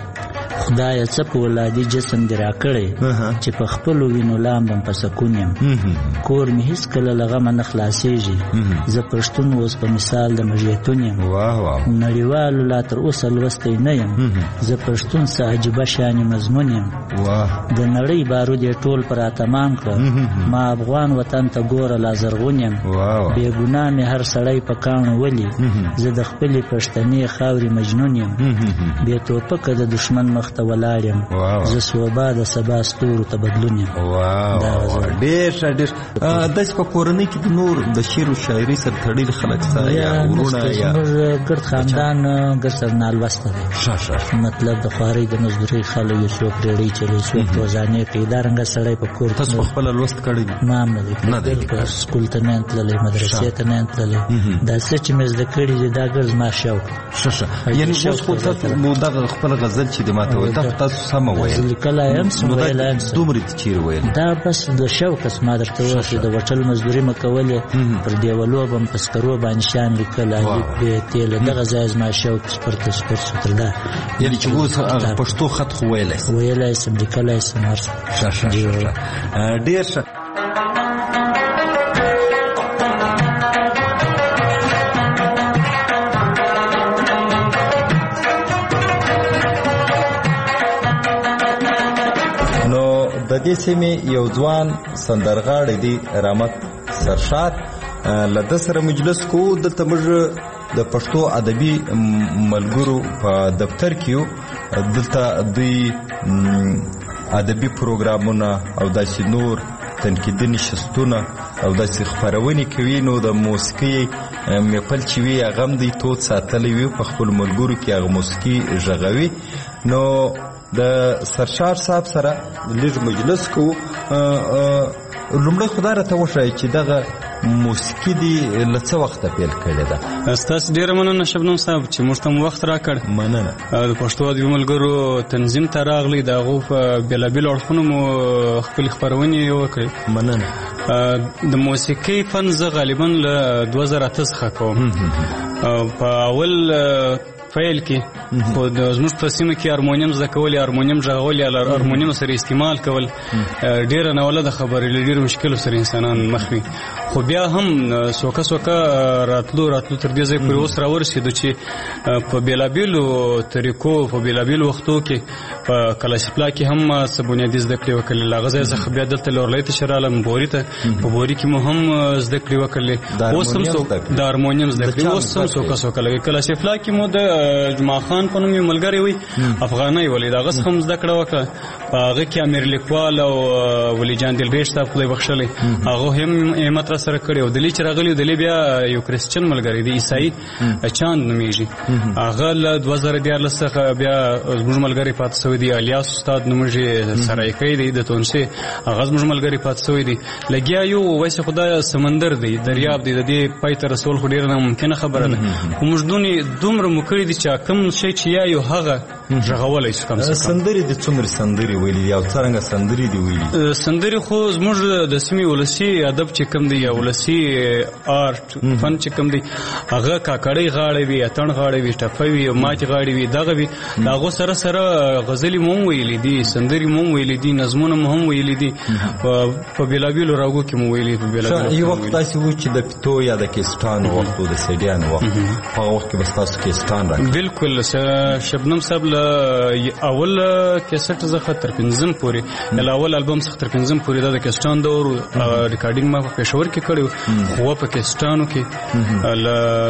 خدای څه په ولادي جسم دی راکړی چې په خپلو وینو لامبم په سکون یم کور مې هیڅ کله له غمه نه خلاصېږي زه پښتون اوس په مثال د مژیتون یم نړیوالو لا تر اوسه لوستی نه یم زه پښتون څه عجیبه شانې مضمون یم د نړۍ بارود یې ټول پر اتمام کړه ما افغان وطن ته ګوره لا زرغون یم بې ګناه مې هر سړی په کاڼو ولي زه د خپلې پښتنې خاورې مجنون یم بې توپکه د دښمن مخ ته ولاړ یم زه صوبا د سبا ستورو ته بدلون یم. ډېر داسې په کورنۍ کې د نور د شعر و شاعري سره تړلي خلک سره یا ورونه یا زموږ ګرد خاندان ګرد سره نالوسته دی مطلب د خوارۍ د مزدورۍ خلک یو څوک ریړۍ چلوي څوک روزانې کوي دا رنګه سړی په کور تاسو خپله لوست کړی ما هم نه دی سکول ته نه یم تللی مدرسې ته نه یم تللی دا څه چې مې زده کړي دي دا ګرد زما شوق یعنې اوس خو تاسو نو دغه خپل غزل چې د ماته وایي تاسو سمه ویل لیکلی یم ویلی یم دومره دې چیرې ویل دا بس د شوق ما درته وویل چې د وټل مزدوري مه کولې پر دیوالو به م په سکرو باندې شیان لیکل بې تېله دغه ځای زما شوق سپر سو تر دا یعنې چې اوس هغه پښتو خط خو ویلی سم لیکلی سم هر څه ډېر ښه. د دې سیمې یو ځوان سندرغاړی دی رحمت سرشاد له ده سره مجلس کو دلته موږ د پښتو ادبي ملګرو په دفتر کې یو دلته دوی ادبي پروګرامونه او داسې نور تنقیدي نشستونه او داسې خپرونې کوي. نو د موسیقۍ محفل چې وي هغه هم دوی تود ساتلی وي په خپلو ملګرو کې هغه موسیقي غږوي. نو د سرشار صاحب سره لږ مجلس کوو. لومړی خو دا راته وښایي چې دغه موسیقي دې له څه وخته پیل کړې ده؟ ستاسو ډېره مننه شبنم صاحب چې موږ ته وخت راکړ. مننه. د پښتو ادبي ملګرو تنظیم ته راغلی، د هغو په بېلابېلو اړخونو مو خپلې خپرونې وکړې. مننه. د موسیقۍ فن زه غالبا له 2008 څخه کوم. په اول فایل کې خو زموږ په سیمه کې هارمونیم زده کول، هارمونیم غږول یا هارمونیم سره استعمال کول ډېره ناولده خبرې له ډېرو مشکلو سره انسانان مخ وي. خو بیا هم سوکه راتلو تر دې ځای پورې اوس راورسېدو چې په بېلابېلو طریقو په بېلابېلو وختو کې په کلاسیپلا کې هم څه بنیادي زده کړې وکړلې. له هغه ځای څخه بیا دلته لورلۍ ته شرالم بوري ته، په بوري کې مو هم زده کړې وکړلې. اوس هم د هارمونیم زده کړې اوس هم سوکه لګي. کلاسیپلا کې مو د جمعه خان په نوم یې ملګری وي افغانۍ ولید، هغه څخه هم زده کړه وکړه. په هغه کې امیر لیکوال او ولی جان دلریش صاحب خدای بخښلی هغه هم همت را سره کړی. او دلې چې راغلی دلې بیا یو کرسچن ملګری دی عیسائی چاند نومیږي، هغه له 2014 څخه بیا زموږ ملګری پاتې شوی دی. الیاس استاد نومیږي سرایکی دی د تونسي، هغه زموږ ملګری پاتې شوی دی. لګیا یو وایسه خدای سمندر دی، دریاب دی، د دې پای ته رسول خو ډېره ناممکنه خبره ده. خو موږ دومره مو کړي دي چې کوم شی چې یو هغه غږولی شو. کم سندرې د څومره سندرې ویلي دي او څرنګه سندرې دي ویلي؟ سندرې خو زموږ د سیمې ولسي ادب چې کوم دی یا ولسي آرټ فن چې کوم دی هغه کاکړۍ غاړې وي، اتڼ غاړې وي، ټپه وي، ماتې غاړې وي، دغه وي. د هغو سره غزلې مو هم ویلي دي، سندرې مو هم ویلي دي، نظمونه مو هم ویلي دي، په بېلابېلو راګو کې مو ویلي. په بېلابېلو یو وخت داسې و چې د پیتو یا د کیسټانو وخت و د سیډیانو وخت، په هغه وخت کې به ستاسو کیسټان راکړي؟ بالکل. شبنم صاحب له اول کیسټ څخه تر 5 پورې، له اول البم څخه تر 5 پورې دا د کیسټان دور ریکارډینګ ما په پېښور کې کړی. خو په کیسټانو کې له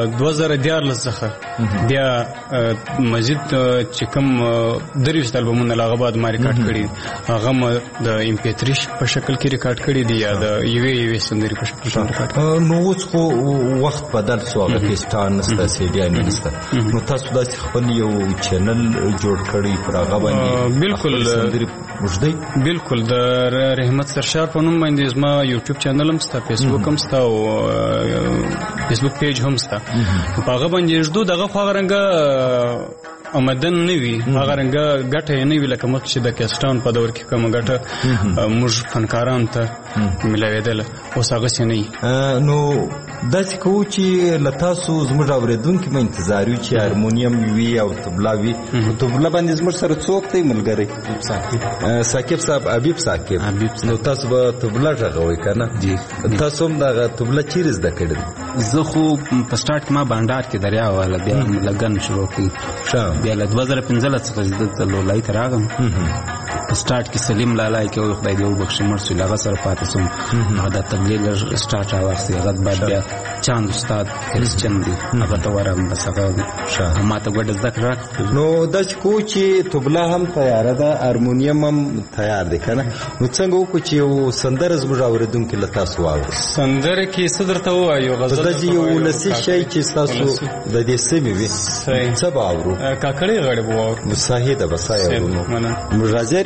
2014 څخه بیا مزید چې کوم 23 البمونه له هغه بعد ما ریکارډ کړي، هغه د MP3 په شکل کې ریکارډ کړي دي یا د یوې سندرې په شکل کې ریکارډ کړي. نو اوس خو وخت بدل شو، هغه کیسټان نشته، سیډیان نشته. نو تاسو داسې خپل یو چینل جوړ کړی پر هغه باندې بالکل بالکل د رحمت سرشار په نوم باندې زما یوټیوب چینل هم شته، فیسبوک هم شته او فیسبوک پیج هم شته. په هغه باندې ژدو دغه خو هغه رنګه آمدن نه وي، هغه رنګه ګټه یې نه وي لکه مخکې چې د کیسټان په دور کې کومه ګټه موږ فنکارانو ته میلاوېدله، اوس هغسې نه وي. نو داسې کوو چې له تاسو زموږ اورېدونکي به انتظار وي چې هارمونیم وي او طبله وي. په طبله باندې زموږ سره څوک دی ملګری؟ ثاقب صاحب، حبیب ثاقب. نو تاسو به طبله غږوئ که نه؟ تاسو هم دغه طبله چیرې زده کړې؟ زه خو په سټارټ کې ما بانډار کې دریا واله، بیا لګن شروع کړي، بیا له 2015 څخه دلته لولۍ ته راغلم. په سټارټ کې سلیم لالای کې خدای دې وبخښي مړ شو، هغه سره پاتې شوم. هغه د تبلیغ سټارټ راواخیستې، هغه بعد بیا چاند استاد کرسچن دی، هغه ته ورغلم. بس هغه ما ته ګوډه زده کړه. نو داسې کوو چې طبله هم تیاره ده، هارمونیم هم تیار دی که نه؟ نو څنګه وکړو چې یو سندره زموږ اورېدونکي له تاسو واوري؟ سندره کې څه درته ووایو؟ غزل داسې یو ولسي شی چې ستاسو د دې سیمې وي، څه به اورو؟ کاکړۍ غاړې به واورو. صحیح ده، بس اورو. نو موږ راځي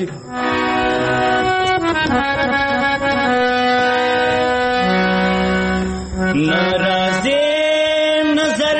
ناراضي نظر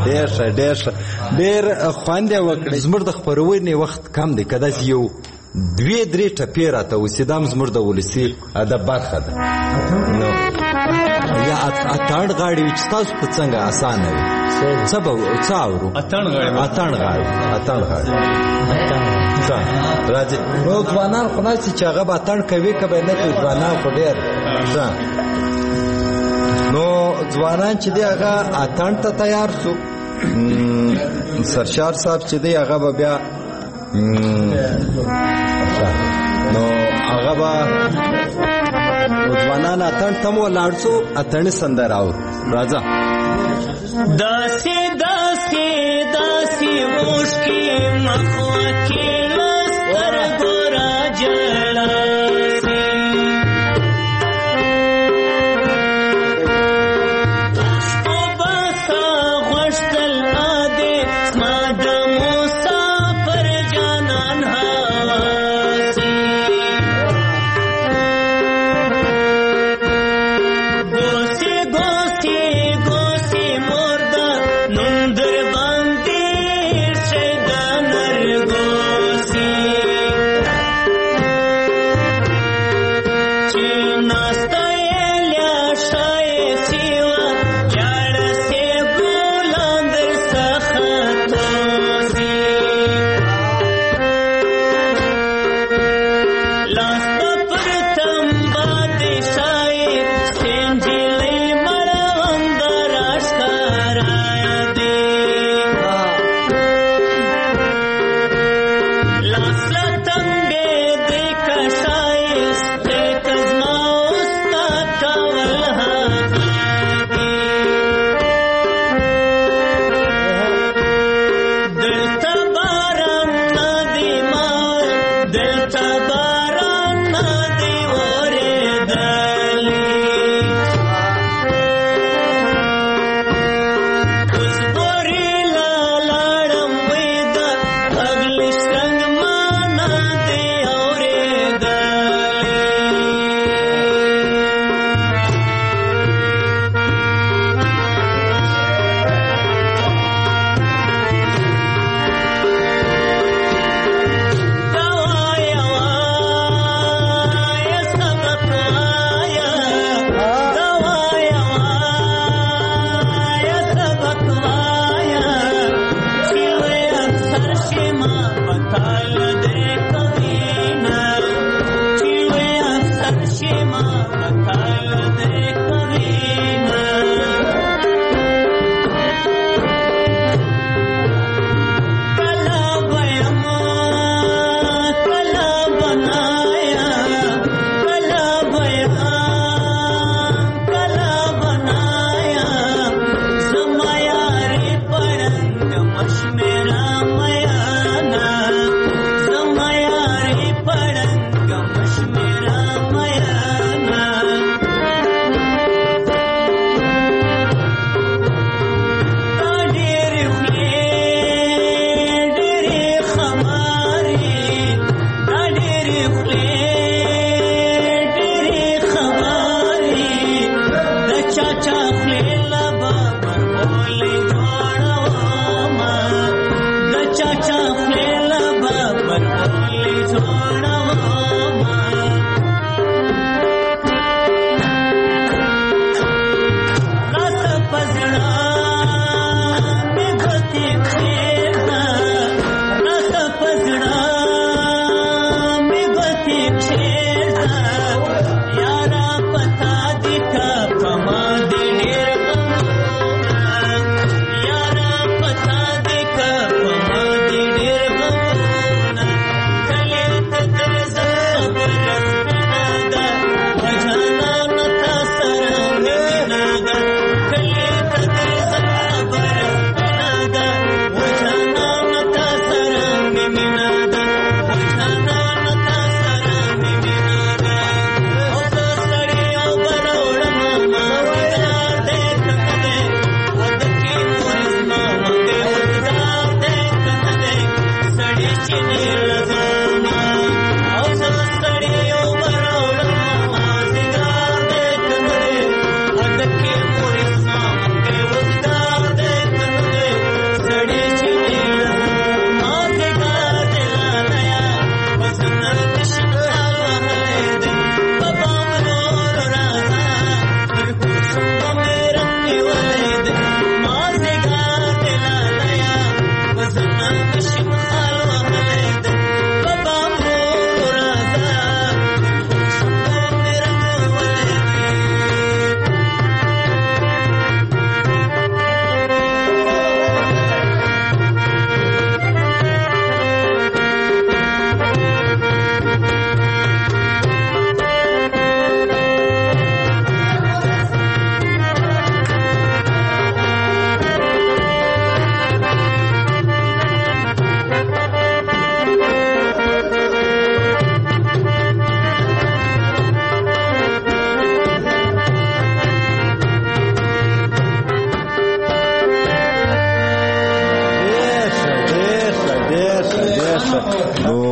ډېر خوند یې وکړی. زموږ د خپرونې وخت کم دی، که داسې یو 2-3 ټپې راته وسي، دا هم زموږ د ولسي ادب برخه ده. نو یا اتڼ غاړې وي چې ستاسو په څنګه اسانه وي، څه اورو؟ اتڼ غاړې راځي. نو ځوانان خو ناستي چې هغه به اتڼ کوي که به نه کوي، ځوانان خو ډېر ښه. نو ځوانان چې دی هغه اتڼ ته تیار شو. سرشار صاحب چې دی هغه به بیا نو هغه به ځوانان اتڼ ته مو ولاړ شو، اتڼي سندره اورو. راځه. داسې داسې داسې اوښکې مخوا کې له سترګو راجړاسي، شپو به سا غوښتل عادې زما د مسافر جانان هواسي، ګوسې ګوسې ګوسې مرده نوم در باندې شي د نرګوسي.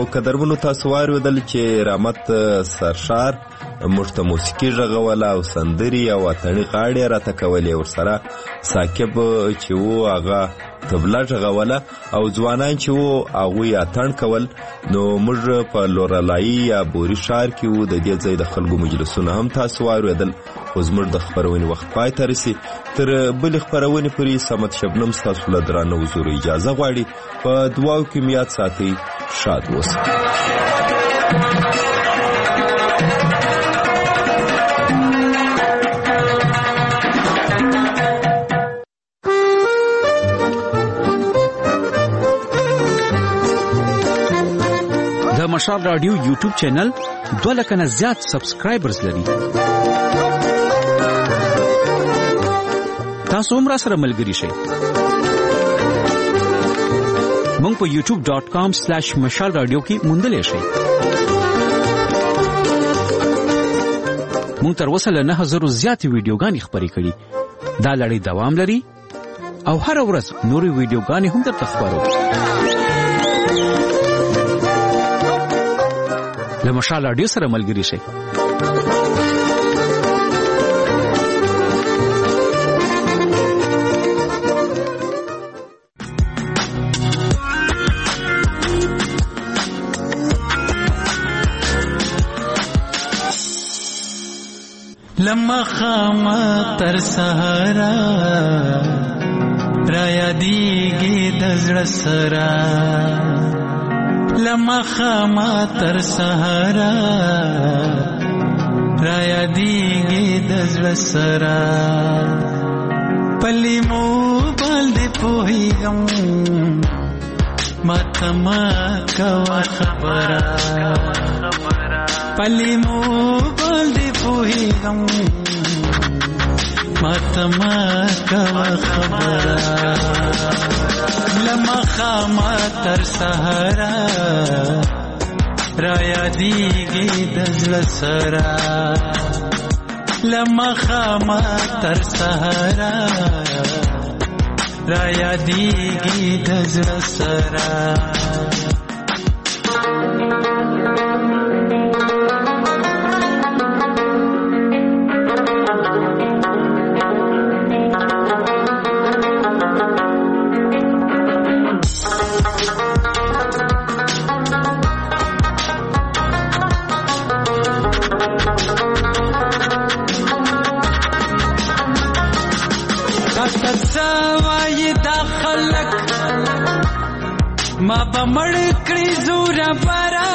قدرمنو تاسو واورېدل چې رحمت سرشار موږ ته موسیقي غږوله او سندرې او اتڼي غاړې راته کولې. ورسره ثاقب چې و هغه طبله غږوله او ځوانان چې و هغوی اتڼ کول. نو موږ په لورلایي یا بوري ښار کې و. د دې ځای د خلکو مجلسونه هم تاسو واورېدل. خو زموږ د خپرونې وخت پای ته رسي. تر بلې خپرونې پورې صمد شبنم ستاسو له درانه حضورو اجازه غواړي. په دعاو کې مو یاد ساتئ. شاد اوسئ. د مشال رادیو یوټیوب چینل 2 لک نه زیات سبسکرایبرز لري. تاسو هم را سره ملګري شئ. مونږ په youtube.com/مشال رادیو کې موندلې شئ. مونږ تر اوسه له 9000 زیاتې ویډیوګانې خپرې کړي. دا لړۍ دوام لري او هر ورځ نورې ویډیوګانې هم درته خپرو. له مشال رادیو سره ملګري شئ. لما خاما تر سهارا را یادیږي د زړه سره. لما خاما تر سهارا را یادیږي د زړه سره. پلی مو باندې پوهیږم ماته ما کوه خبره. پلی مو باندې پوهیږم ماته ما کوه خبره. لما خاما تر سهارا را یادیږي د زړه سره. لما خاما تر سهارا را یادیږي د زړه سره. ما بمړ کړی زورا برا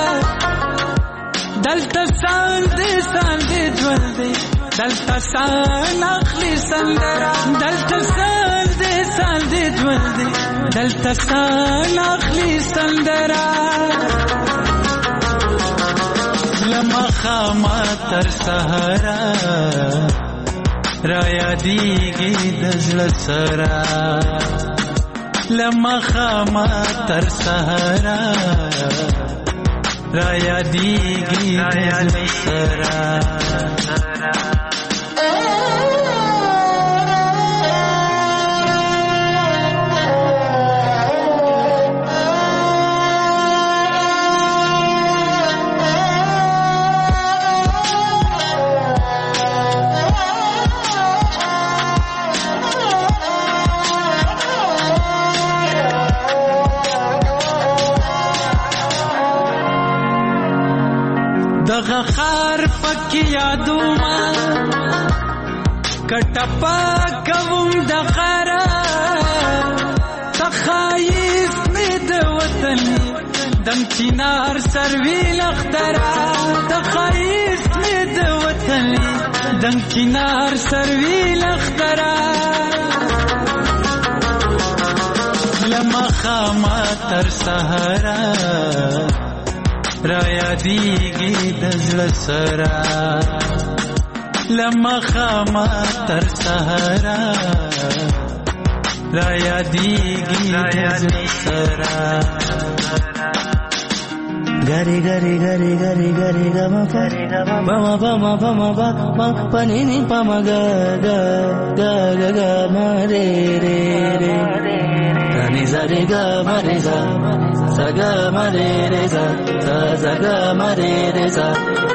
دلته ساندې ژوند دی. دلته سان اخلي سندرا. دلته ساندې ژوند دی. دلته سان اخلي سندرا. لما خاما تر سهارا را یادیږي د زړه سره. لما خاما تر سهارا را یادیږي د زړه سره. دغه خار پکې یادوما کټپا کوم د خارا تخایف مې د وطن دم چینار سروي لخترا. تخایف مې د وطن دم چینار سروي لخترا. لما خاما تر سهارا را یادیږي د زړه سره. لما خاما تر سهارا را یادیږي د زړه سره. gari gari gari gari gari gama pa bama bama bama ba ma pani ni pama ga ga ga ga ga ma re re re ni za re ga ma re za zaga ma re re za za zaga ma re re za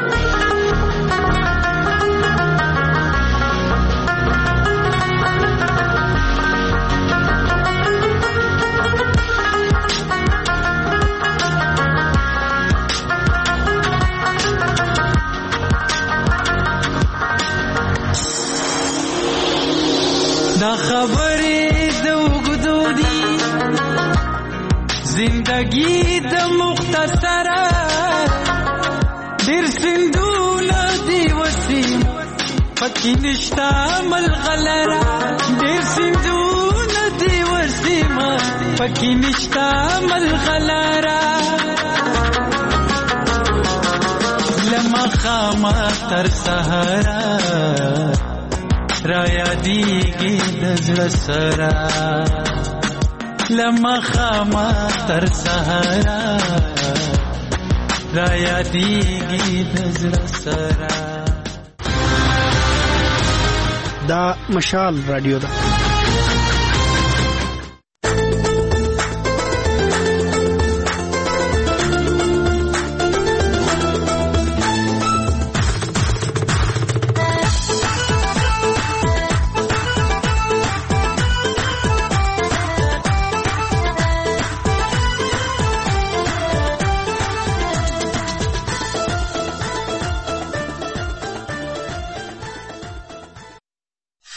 دا خبرې د اوږدو دي زندګي د مختصره ډېر سیندونه دي وسیم پکې نشته ملغلره ډېر سیندونه دي وسیم پکې نشته ملغلره له ماښامه تر سهاره را یادیږي د زړه سره له ماښامه تر سهاره را یادیږي د زړه سره. دا مشال رادیو ده.